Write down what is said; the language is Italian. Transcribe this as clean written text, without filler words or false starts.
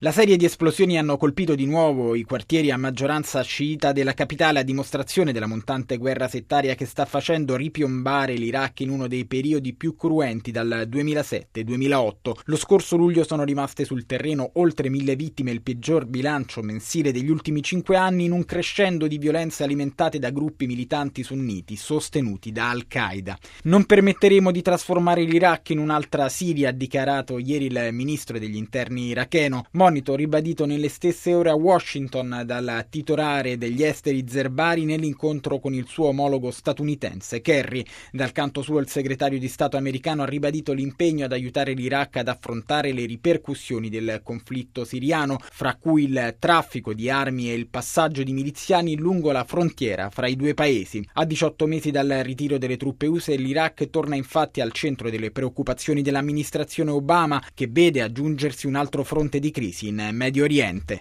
La serie di esplosioni hanno colpito di nuovo i quartieri a maggioranza sciita della capitale, a dimostrazione della montante guerra settaria che sta facendo ripiombare l'Iraq in uno dei periodi più cruenti dal 2007-2008. Lo scorso luglio sono rimaste sul terreno oltre 1000 vittime, il peggior bilancio mensile degli ultimi 5 anni, in un crescendo di violenze alimentate da gruppi militanti sunniti sostenuti da Al-Qaeda. Non permetteremo di trasformare l'Iraq in un'altra Siria, ha dichiarato ieri il ministro degli interni iracheno. Monito ribadito nelle stesse ore a Washington dal titolare degli esteri Zerbari nell'incontro con il suo omologo statunitense Kerry. Dal canto suo il segretario di Stato americano ha ribadito l'impegno ad aiutare l'Iraq ad affrontare le ripercussioni del conflitto siriano, fra cui il traffico di armi e il passaggio di miliziani lungo la frontiera fra i due paesi. A 18 mesi dal ritiro delle truppe USA, l'Iraq torna infatti al centro delle preoccupazioni dell'amministrazione Obama, che vede aggiungersi un altro fronte di crisi in Medio Oriente.